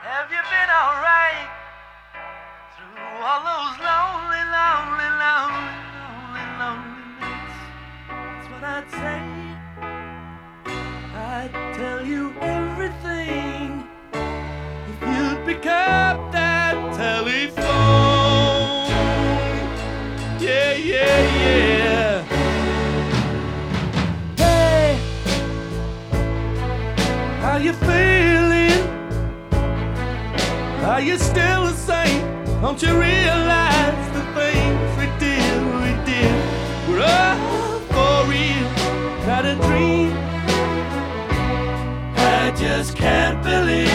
Have you been alright through all those lonely, lonely, lonely, lonely, lonely nights? That's what I'd say. I'd tell you everything if you'd pick up that telephone. Yeah, yeah, yeah. Hey, how you feeling? Are you still the same? Don't you realize the things we did were all for real, not a dream? I just can't believe